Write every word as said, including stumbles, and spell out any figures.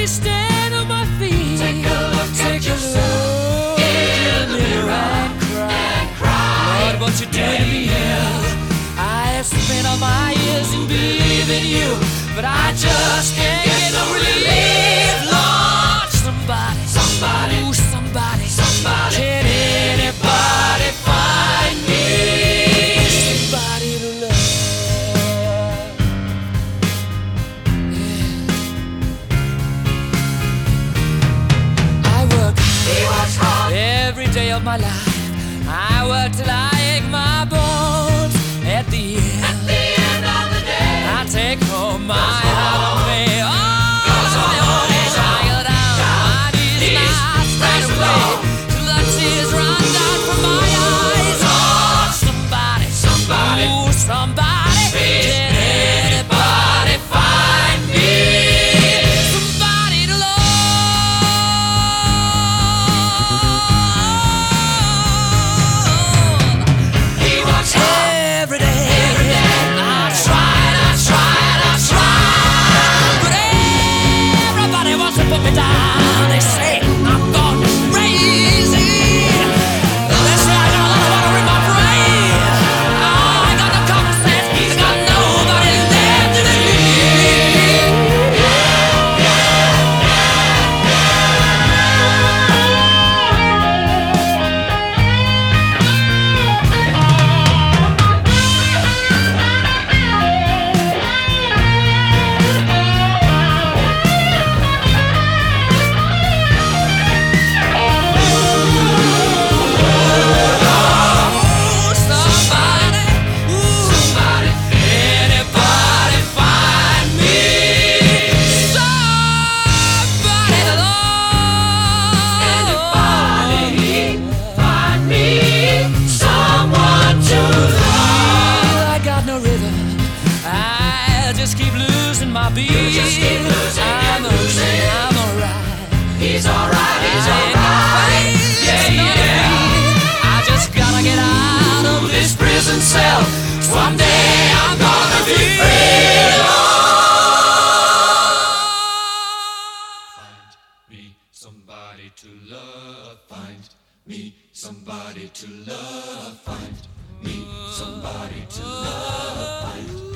me stand on my feet. Take a look Take at a yourself look in the mirror and cry. and cry. Lord, what you doing to me? I have spent all my years in believing you, but I just can't get no relief. Lord, somebody, Somebody, ooh, somebody, somebody. can anybody find me somebody to love? Yeah. I work He works hard. every day of my life. I work till I ache my bones. At the end, At the end of the day, I take home my heart of me. Oh, Goes on oh, and tired out, my knees knees, now straight raise away low. till the tears run down from my eyes. Oh, somebody, Somebody. ooh, somebody, Please, can anybody find me somebody to love? he works hard. Every day, Every day. I tried, I tried, I tried, but everybody wants to put me down. They say I'm gone crazy. They say I got a lot of water in my brain. I got no common sense. I got nobody left to believe. Oh, somebody, ooh, Somebody, anybody find me somebody to love? anybody, find me someone to love. I got no rhythm. I just keep losing my beat. You just keep losing I'm and losing. okay, I'm alright. He's alright, he's I ain't alright. afraid, Yeah, it's not yeah. me. I just gotta get out of this prison cell. Someday I'm gonna be free. Find me somebody to love. Find me somebody to love. Find me somebody to love. Find